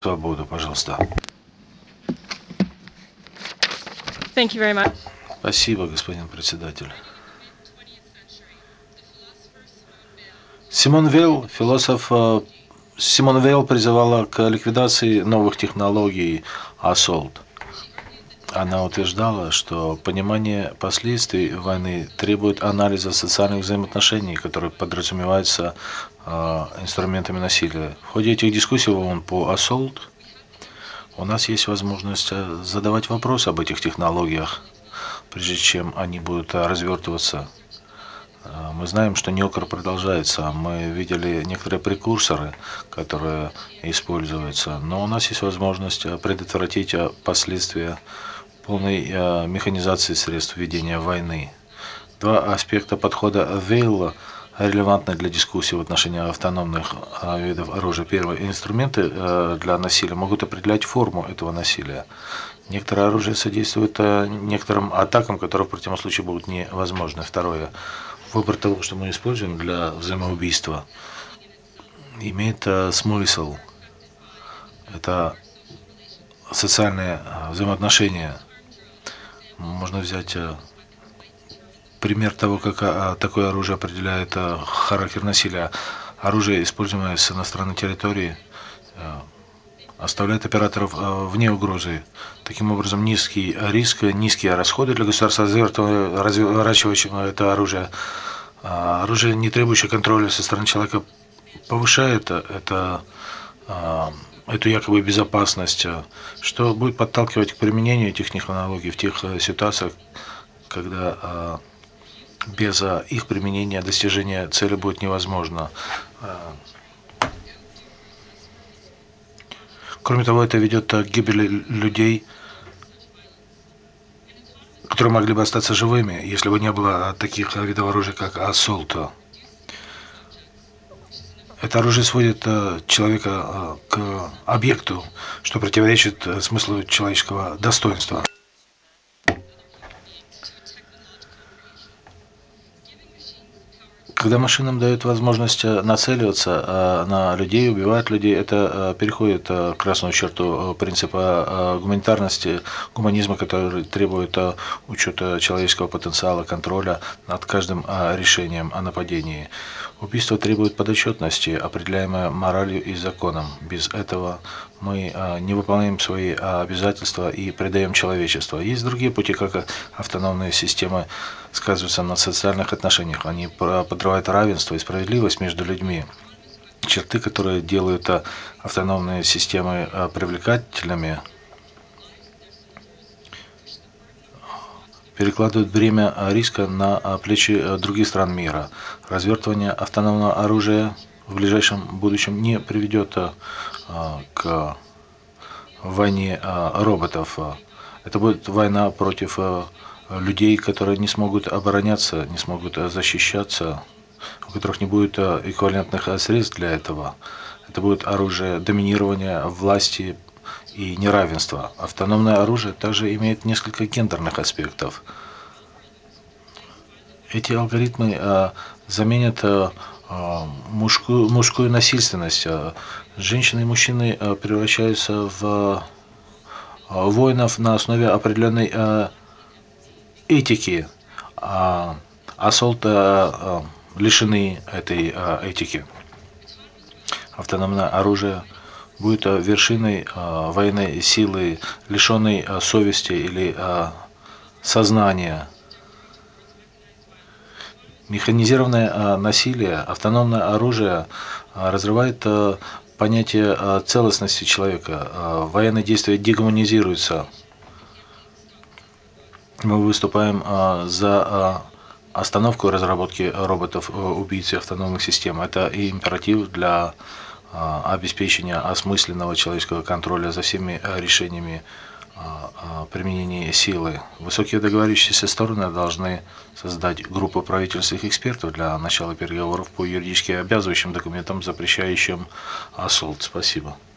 Свободу, пожалуйста. Thank you very much. Спасибо, господин председатель. Симон Вейл, философ Симон Вейл призывала к ликвидации новых технологий Assault. Она утверждала, что понимание последствий войны требует анализа социальных взаимоотношений, которые подразумеваются инструментами насилия. В ходе этих дискуссий в ООН по Assault у нас есть возможность задавать вопросы об этих технологиях, прежде чем они будут развертываться. Мы знаем, что неокр продолжается. Мы видели некоторые прекурсоры, которые используются. Но у нас есть возможность предотвратить последствия полной механизации средств ведения войны. Два аспекта подхода Вейла релевантны для дискуссии в отношении автономных видов оружия. Первое. Инструменты для насилия могут определять форму этого насилия. Некоторое оружие содействует некоторым атакам, которые в противном случае будут невозможны. Второе. Выбор того, что мы используем для взаимоубийства, имеет смысл. Это социальные взаимоотношения. Можно взять пример того, как такое оружие определяет характер насилия. Оружие, используемое с иностранной территории, оставляет операторов вне угрозы. Таким образом, низкий риск, низкие расходы для государства, разворачивающего это оружие. Оружие, не требующее контроля со стороны человека, повышает эту якобы безопасность, что будет подталкивать к применению этих технологий в тех ситуациях, когда без их применения достижение цели будет невозможно. Кроме того, это ведет к гибели людей, которые могли бы остаться живыми, если бы не было таких видов оружия, как Assault. Это оружие сводит человека к объекту, что противоречит смыслу человеческого достоинства. Когда машинам дают возможность нацеливаться на людей, убивать людей, это переходит красную черту принципа гуманитарности, гуманизма, который требует учета человеческого потенциала, контроля над каждым решением о нападении. Убийство требует подотчетности, определяемой моралью и законом. Без этого мы не выполняем свои обязательства и предаем человечество. Есть другие пути, как автономные системы сказываются на социальных отношениях. Они подрывают равенство и справедливость между людьми. Черты, которые делают автономные системы привлекательными, перекладывают бремя риска на плечи других стран мира. Развертывание автономного оружия в ближайшем будущем не приведет к войне роботов. Это будет война против людей, которые не смогут обороняться, не смогут защищаться, у которых не будет эквивалентных средств для этого. Это будет оружие доминирования, власти и неравенства. Автономное оружие также имеет несколько гендерных аспектов. Эти алгоритмы заменят мужскую насильственность. Женщины и мужчины превращаются в воинов на основе определенной этики, а Assault лишены этой этики. Автономное оружие будет вершиной военной силы, лишенной совести или сознания. Механизированное насилие, автономное оружие разрывает понятие целостности человека. Военные действия дегуманизируются. Мы выступаем за остановку разработки роботов-убийц и автономных систем. Это и императив для обеспечения осмысленного человеческого контроля за всеми решениями применения силы. Высокие договорившиеся стороны должны создать группу правительственных экспертов для начала переговоров по юридически обязывающим документам, запрещающим Assault. Спасибо.